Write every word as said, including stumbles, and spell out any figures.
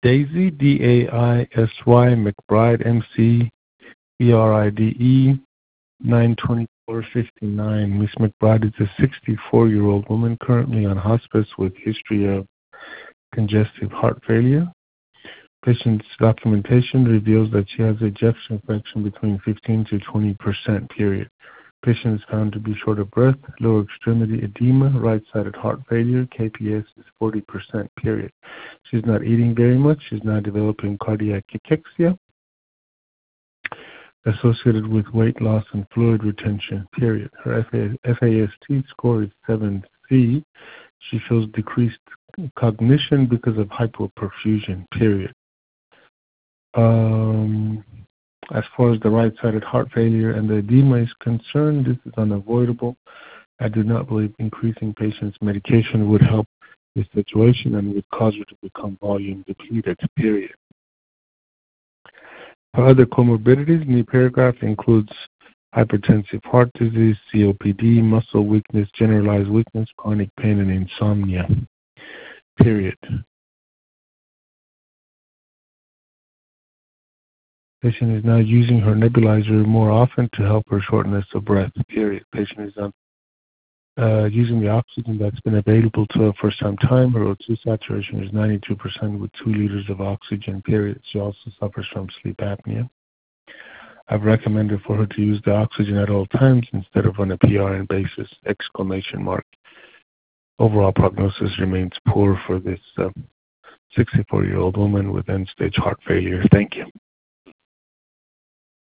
Daisy, D A I S Y, McBride, M C B R I D E, nine twenty-four fifty-nine. Miss McBride is a sixty-four-year-old woman currently on hospice with history of congestive heart failure. Patient's documentation reveals that she has ejection fraction between fifteen to twenty percent, period. Patient is found to be short of breath, lower extremity edema, right-sided heart failure, K P S is forty percent, period. She's not eating very much. She's not developing cardiac cachexia associated with weight loss and fluid retention, period. Her F A S T score is seven C. She shows decreased cognition because of hypoperfusion, period. Um, as far as the right-sided heart failure and the edema is concerned, this is unavoidable. I do not believe increasing patients' medication would help this situation and would cause her to become volume depleted, period. Her other comorbidities in the paragraph includes hypertensive heart disease, C O P D, muscle weakness, generalized weakness, chronic pain, and insomnia, period. Patient is now using her nebulizer more often to help her shortness of breath, period. Patient is on, uh, using the oxygen that's been available to her for some time. Her O two saturation is ninety-two percent with two liters of oxygen, period. She also suffers from sleep apnea. I've recommended for her to use the oxygen at all times instead of on a P R N basis, exclamation mark. Overall prognosis remains poor for this uh, sixty-four-year-old woman with end-stage heart failure. Thank you.